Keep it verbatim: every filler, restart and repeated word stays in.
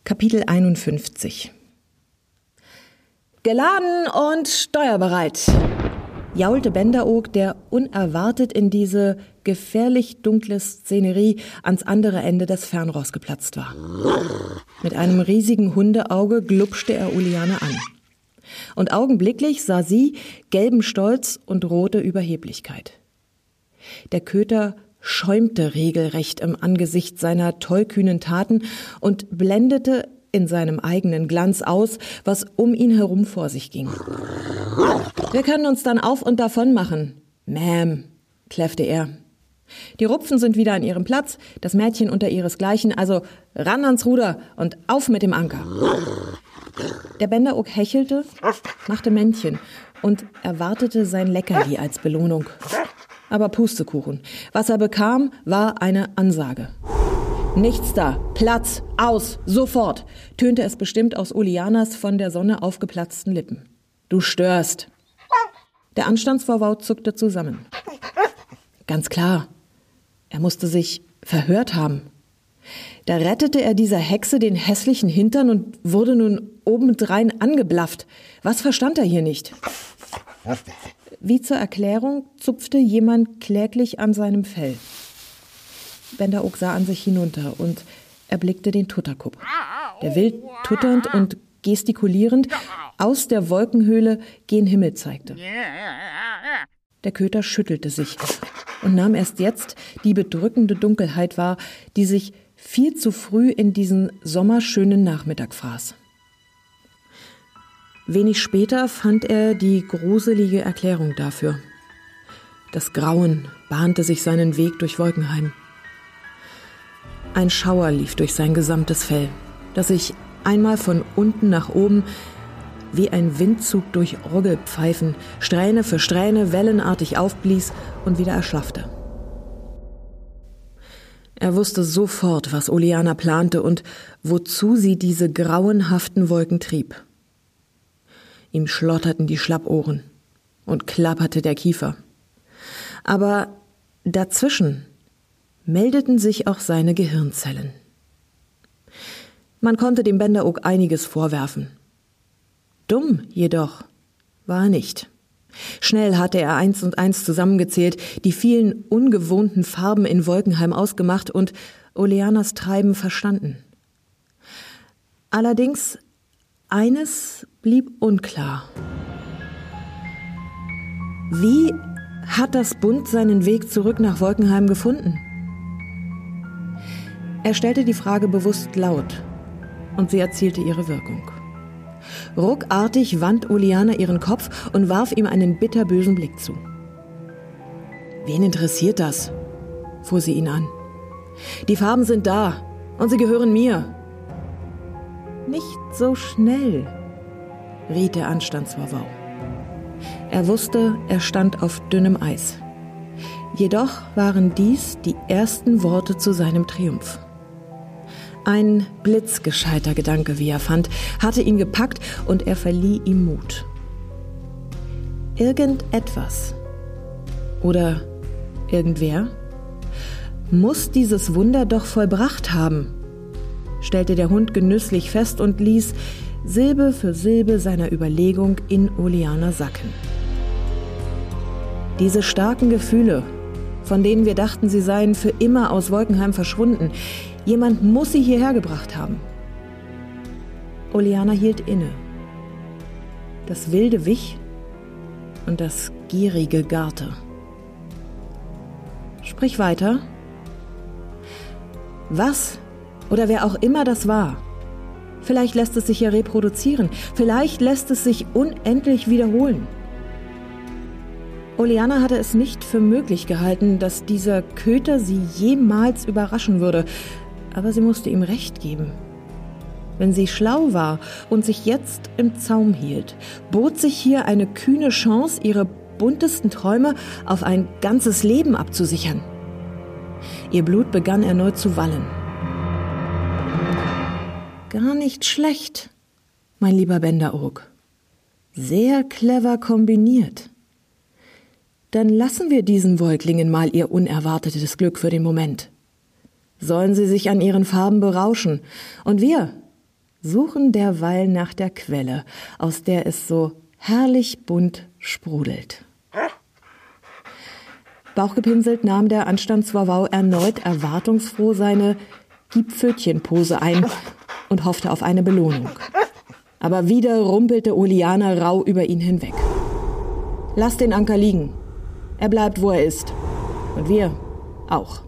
Kapitel einundfünfzig. Geladen und steuerbereit, jaulte Benderoog, der unerwartet in diese gefährlich dunkle Szenerie ans andere Ende des Fernrohrs geplatzt war. Mit einem riesigen Hundeauge glupschte er Uliane an. Und augenblicklich sah sie gelben Stolz und rote Überheblichkeit. Der Köter schäumte regelrecht im Angesicht seiner tollkühnen Taten und blendete in seinem eigenen Glanz aus, was um ihn herum vor sich ging. Wir können uns dann auf und davon machen, Ma'am, kläffte er. Die Rupfen sind wieder an ihrem Platz, das Mädchen unter ihresgleichen, also ran ans Ruder und auf mit dem Anker. Der Benderoog hechelte, machte Männchen und erwartete sein Leckerli als Belohnung. Aber Pustekuchen. Was er bekam, war eine Ansage. Nichts da, Platz, aus, sofort, tönte es bestimmt aus Ulianas von der Sonne aufgeplatzten Lippen. Du störst. Der Anstandsvorwau zuckte zusammen. Ganz klar, er musste sich verhört haben. Da rettete er dieser Hexe den hässlichen Hintern und wurde nun obendrein angeblafft. Was verstand er hier nicht? Wie zur Erklärung zupfte jemand kläglich an seinem Fell. Benderoog sah an sich hinunter und erblickte den Tutterkup, der wild tutternd und gestikulierend aus der Wolkenhöhle gen Himmel zeigte. Der Köter schüttelte sich und nahm erst jetzt die bedrückende Dunkelheit wahr, die sich viel zu früh in diesen sommerschönen Nachmittag fraß. Wenig später fand er die gruselige Erklärung dafür. Das Grauen bahnte sich seinen Weg durch Wolkenheim. Ein Schauer lief durch sein gesamtes Fell, das sich einmal von unten nach oben wie ein Windzug durch Orgelpfeifen Strähne für Strähne wellenartig aufblies und wieder erschlaffte. Er wusste sofort, was Uliana plante und wozu sie diese grauenhaften Wolken trieb. Ihm schlotterten die Schlappohren und klapperte der Kiefer. Aber dazwischen meldeten sich auch seine Gehirnzellen. Man konnte dem Benderoog einiges vorwerfen. Dumm jedoch war er nicht. Schnell hatte er eins und eins zusammengezählt, die vielen ungewohnten Farben in Wolkenheim ausgemacht und Ulianas Treiben verstanden. Allerdings eines blieb unklar. Wie hat das Bund seinen Weg zurück nach Wolkenheim gefunden? Er stellte die Frage bewusst laut und sie erzielte ihre Wirkung. Ruckartig wand Uliana ihren Kopf und warf ihm einen bitterbösen Blick zu. »Wen interessiert das?« fuhr sie ihn an. »Die Farben sind da und sie gehören mir.« »Nicht so schnell«, riet der Anstandsvorwau. Er wusste, er stand auf dünnem Eis. Jedoch waren dies die ersten Worte zu seinem Triumph. Ein blitzgescheiter Gedanke, wie er fand, hatte ihn gepackt und er verlieh ihm Mut. Irgendetwas oder irgendwer muss dieses Wunder doch vollbracht haben, stellte der Hund genüsslich fest und ließ Silbe für Silbe seiner Überlegung in Uliana sacken. Diese starken Gefühle, von denen wir dachten, sie seien für immer aus Wolkenheim verschwunden, jemand muss sie hierher gebracht haben. Uliana hielt inne. Das Wilde wich und das Gierige garte. Sprich weiter. Was oder wer auch immer das war, vielleicht lässt es sich ja reproduzieren, vielleicht lässt es sich unendlich wiederholen. Uliana hatte es nicht für möglich gehalten, dass dieser Köter sie jemals überraschen würde, aber sie musste ihm recht geben. Wenn sie schlau war und sich jetzt im Zaum hielt, bot sich hier eine kühne Chance, ihre buntesten Träume auf ein ganzes Leben abzusichern. Ihr Blut begann erneut zu wallen. Gar nicht schlecht, mein lieber Benderoog. Sehr clever kombiniert. Dann lassen wir diesen Wolklingen mal ihr unerwartetes Glück für den Moment. Sollen sie sich an ihren Farben berauschen. Und wir, suchen derweil nach der Quelle, aus der es so herrlich bunt sprudelt. Bauchgepinselt nahm der Anstandswauwau erneut erwartungsfroh seine Gib-Pfötchen-Pose ein und hoffte auf eine Belohnung. Aber wieder rumpelte Olianer rau über ihn hinweg. »Lass den Anker liegen. Er bleibt, wo er ist. Und wir auch.«